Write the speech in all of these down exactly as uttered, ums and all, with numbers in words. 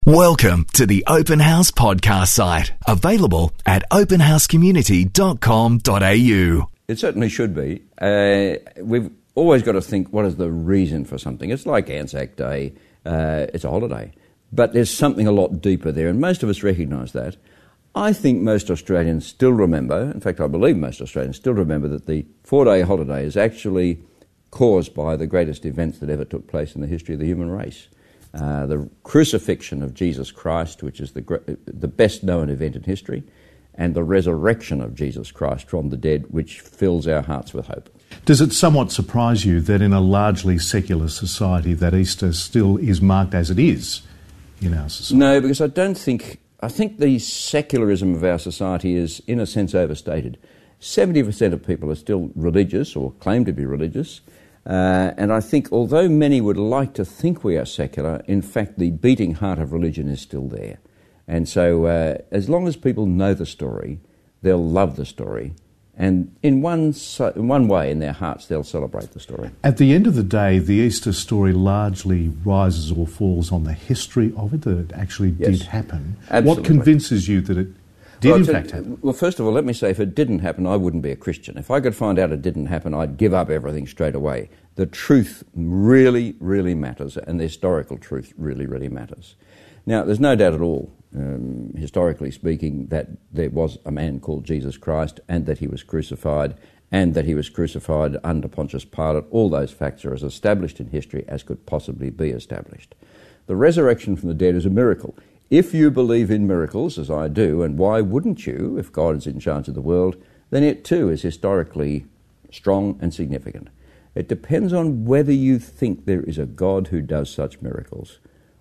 Welcome to the Open House podcast site, available at open house community dot com dot a u. It certainly should be. Uh, we've always got to think, what is the reason for something? It's like Anzac Day. Uh, it's a holiday. But there's something a lot deeper there, and most of us recognise that. I think most Australians still remember, in fact I believe most Australians still remember, that the four-day holiday is actually caused by the greatest events that ever took place in the history of the human race. Uh, the crucifixion of Jesus Christ, which is the, the best-known event in history, and the resurrection of Jesus Christ from the dead, which fills our hearts with hope. Does it somewhat surprise you that in a largely secular society that Easter still is marked as it is in our society? No, because I don't think... I think the secularism of our society is, in a sense, overstated. seventy percent of people are still religious or claim to be religious. Uh, and I think although many would like to think we are secular, in fact the beating heart of religion is still there. And so uh, as long as people know the story, they'll love the story. And in one, so, in one way, in their hearts, they'll celebrate the story. At the end of the day, the Easter story largely rises or falls on the history of it, that it actually yes, did happen. Absolutely. What convinces you that it did well, in to, fact happen? Well, first of all, let me say, if it didn't happen, I wouldn't be a Christian. If I could find out it didn't happen, I'd give up everything straight away. The truth really, really matters, and the historical truth really, really matters. Now, there's no doubt at all, um, historically speaking, that there was a man called Jesus Christ and that he was crucified and that he was crucified under Pontius Pilate. All those facts are as established in history as could possibly be established. The resurrection from the dead is a miracle. If you believe in miracles, as I do, and why wouldn't you if God is in charge of the world, then it too is historically strong and significant. It depends on whether you think there is a God who does such miracles.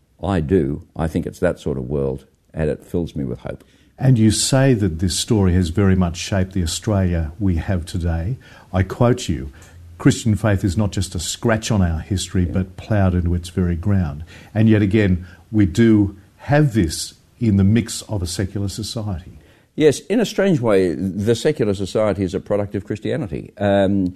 I do. I think it's that sort of world, and it fills me with hope. And you say that this story has very much shaped the Australia we have today. I quote you, Christian faith is not just a scratch on our history, yeah. but ploughed into its very ground. And yet again, we do have this in the mix of a secular society. Yes, in a strange way, the secular society is a product of Christianity. Um,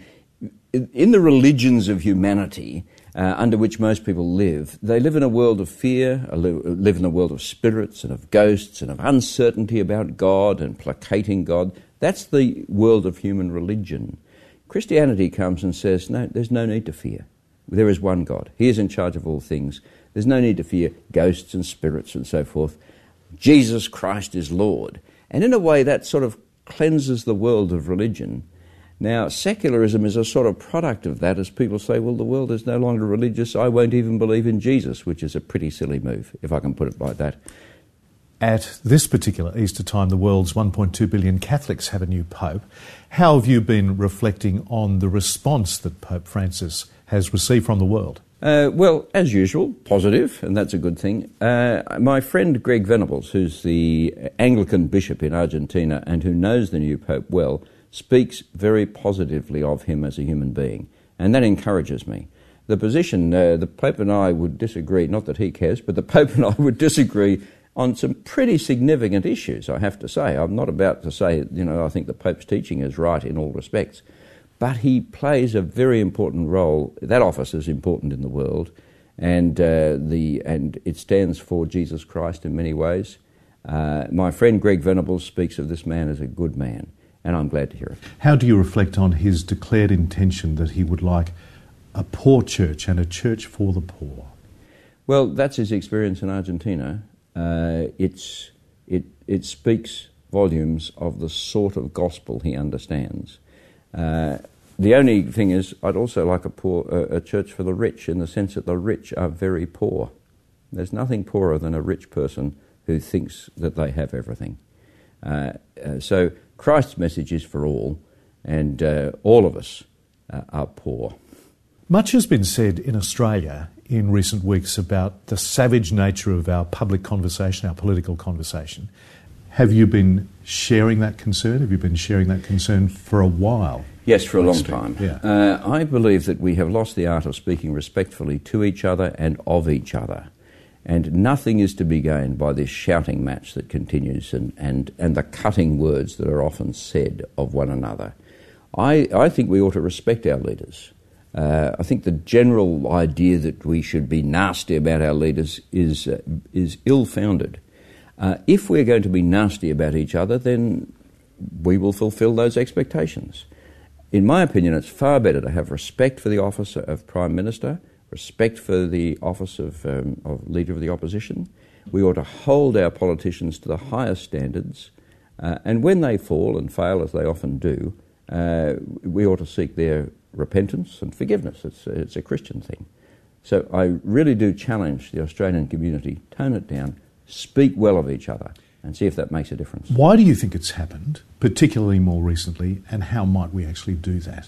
in the religions of humanity, Uh, under which most people live, they live in a world of fear, live in a world of spirits and of ghosts and of uncertainty about God and placating God. That's the world of human religion. Christianity comes and says, no, there's no need to fear. There is one God. He is in charge of all things. There's no need to fear ghosts and spirits and so forth. Jesus Christ is Lord. And in a way that sort of cleanses the world of religion. Now, secularism is a sort of product of that, as people say, well, the world is no longer religious, I won't even believe in Jesus, which is a pretty silly move, if I can put it like that. At this particular Easter time, the world's one point two billion Catholics have a new Pope. How have you been reflecting on the response that Pope Francis has received from the world? Uh, well, as usual, positive, and that's a good thing. Uh, my friend Greg Venables, who's the Anglican bishop in Argentina and who knows the new Pope well, speaks very positively of him as a human being, and that encourages me. The position, uh, the Pope and I would disagree, not that he cares, but the Pope and I would disagree on some pretty significant issues, I have to say. I'm not about to say, you know, I think the Pope's teaching is right in all respects, but he plays a very important role. That office is important in the world, and uh, the and it stands for Jesus Christ in many ways. Uh, my friend Greg Venables speaks of this man as a good man, and I'm glad to hear it. How do you reflect on his declared intention that he would like a poor church and a church for the poor? Well, that's his experience in Argentina. Uh, it's it it speaks volumes of the sort of gospel he understands. Uh, the only thing is, I'd also like a poor uh, a church for the rich, in the sense that the rich are very poor. There's nothing poorer than a rich person who thinks that they have everything. Uh, uh, so Christ's message is for all, and uh, all of us uh, are poor. Much has been said in Australia in recent weeks about the savage nature of our public conversation, our political conversation. Have you been sharing that concern? Have you been sharing that concern for a while? Yes, for a long time. Yeah. Uh, I believe that we have lost the art of speaking respectfully to each other and of each other. And nothing is to be gained by this shouting match that continues and, and, and the cutting words that are often said of one another. I, I think we ought to respect our leaders. Uh, I think the general idea that we should be nasty about our leaders is uh, is ill-founded. Uh, if we're going to be nasty about each other, then we will fulfil those expectations. In my opinion, it's far better to have respect for the office of Prime Minister, respect for the office of, um, of Leader of the Opposition. We ought to hold our politicians to the highest standards, uh, and when they fall and fail, as they often do, uh, we ought to seek their repentance and forgiveness. It's, it's a Christian thing. So I really do challenge the Australian community, tone it down, speak well of each other, and see if that makes a difference. Why do you think it's happened, particularly more recently, and how might we actually do that?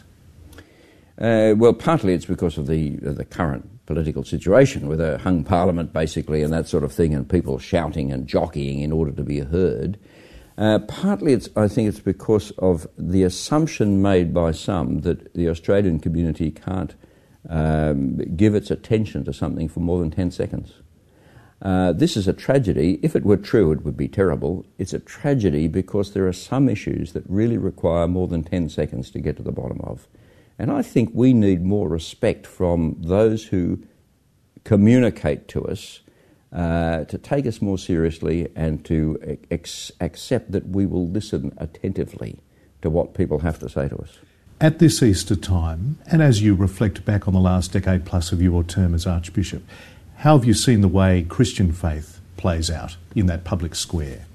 Uh, well, partly it's because of the uh, the current political situation with a hung parliament, basically, and that sort of thing, and people shouting and jockeying in order to be heard. Uh, partly, it's, I think it's because of the assumption made by some that the Australian community can't um, give its attention to something for more than ten seconds. Uh, this is a tragedy. If it were true, it would be terrible. It's a tragedy because there are some issues that really require more than ten seconds to get to the bottom of. And I think we need more respect from those who communicate to us, uh, to take us more seriously and to ex- accept that we will listen attentively to what people have to say to us. At this Easter time, and as you reflect back on the last decade plus of your term as Archbishop, how have you seen the way Christian faith plays out in that public square?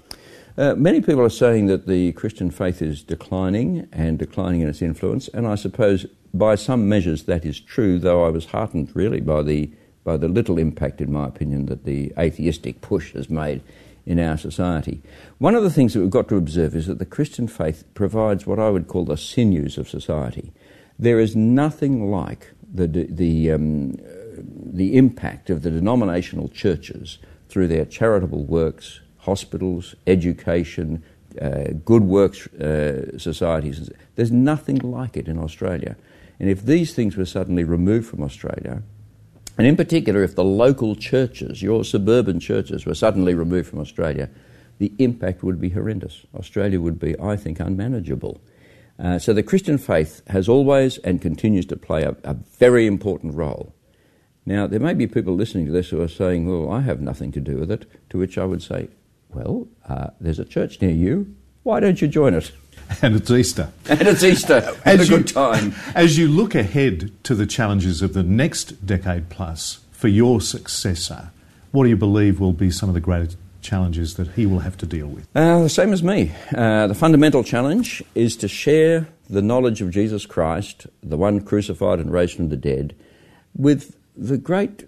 Uh, many people are saying that the Christian faith is declining and declining in its influence, and I suppose by some measures that is true, though I was heartened really by the by the little impact, in my opinion, that the atheistic push has made in our society. One of the things that we've got to observe is that the Christian faith provides what I would call the sinews of society. There is nothing like the the um, the impact of the denominational churches through their charitable works, hospitals, education, uh, good works uh, societies. There's nothing like it in Australia. And if these things were suddenly removed from Australia, and in particular if the local churches, your suburban churches, were suddenly removed from Australia, the impact would be horrendous. Australia would be, I think, unmanageable. Uh, so the Christian faith has always and continues to play a, a very important role. Now, there may be people listening to this who are saying, well, I have nothing to do with it, to which I would say, well, uh, there's a church near you. Why don't you join it? And it's Easter. And it's Easter. Have a good time. As you look ahead to the challenges of the next decade plus for your successor, what do you believe will be some of the greatest challenges that he will have to deal with? Uh, the same as me. Uh, the fundamental challenge is to share the knowledge of Jesus Christ, the one crucified and raised from the dead, with the great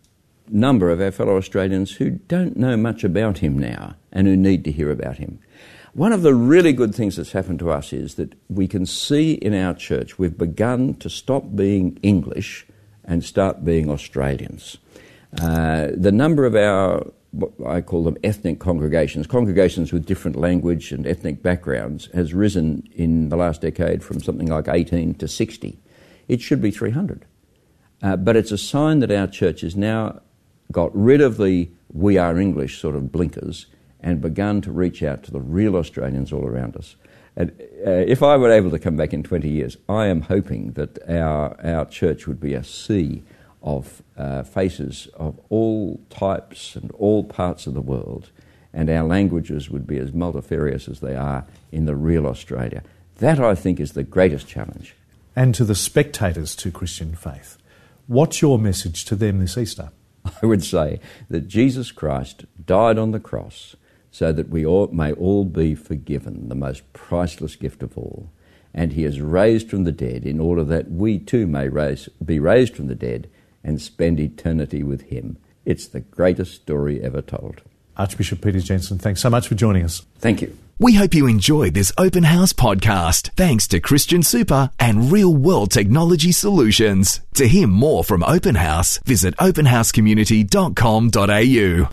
number of our fellow Australians who don't know much about him now and who need to hear about him. One of the really good things that's happened to us is that we can see in our church we've begun to stop being English and start being Australians. Uh, the number of our, what I call them ethnic congregations, congregations with different language and ethnic backgrounds, has risen in the last decade from something like eighteen to sixty. It should be three hundred. Uh, but it's a sign that our church has now got rid of the we are English sort of blinkers and begun to reach out to the real Australians all around us. And uh, if I were able to come back in twenty years, I am hoping that our our church would be a sea of uh, faces of all types and all parts of the world, and our languages would be as multifarious as they are in the real Australia. That, I think, is the greatest challenge. And to the spectators to Christian faith, what's your message to them this Easter? I would say that Jesus Christ died on the cross so that we all may all be forgiven, the most priceless gift of all. And he is raised from the dead in order that we too may raise, be raised from the dead and spend eternity with him. It's the greatest story ever told. Archbishop Peter Jensen, thanks so much for joining us. Thank you. We hope you enjoyed this Open House podcast, thanks to Christian Super and Real World Technology Solutions. To hear more from Open House, visit open house community dot com dot a u.